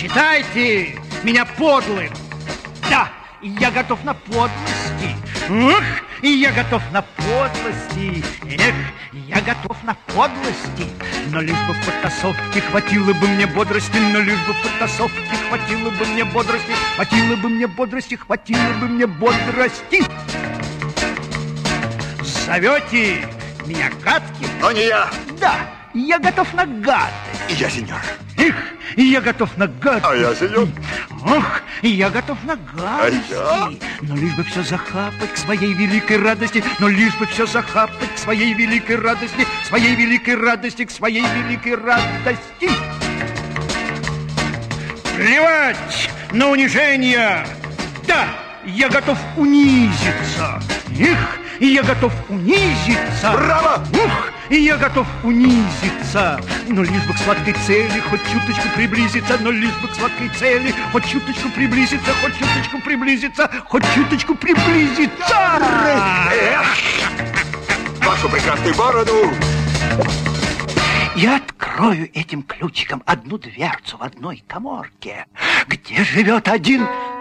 Считайте меня подлым. Да, я готов на подлости. Ух, и я готов на подлости. Эх, я готов на подлости. Но лишь бы в потасовке хватило бы мне бодрости. Но лишь бы в потасовке хватило бы мне бодрости. Хватило бы мне бодрости, хватило бы мне бодрости. Зовете меня гадким? Но не я. Да, я готов на гадость. И я, сеньор. Эх, и я готов на гадость. А я, сеньор. Ох, и я готов на гадости. А я? Но лишь бы все захапать к своей великой радости. Но лишь бы все захапать к своей великой радости. К своей великой радости, к своей великой радости. Плевать на унижение. Да, я готов унизиться. Эх, и я готов унизиться. Браво! Ух, и я готов унизиться. Но лишь бы к сладкой цели хоть чуточку приблизиться. Но лишь бы к сладкой цели хоть чуточку приблизиться. Хоть чуточку приблизиться. Хоть чуточку приблизиться. Вашу прекрасную бороду. Я открою этим ключиком одну дверцу в одной каморке, где живет один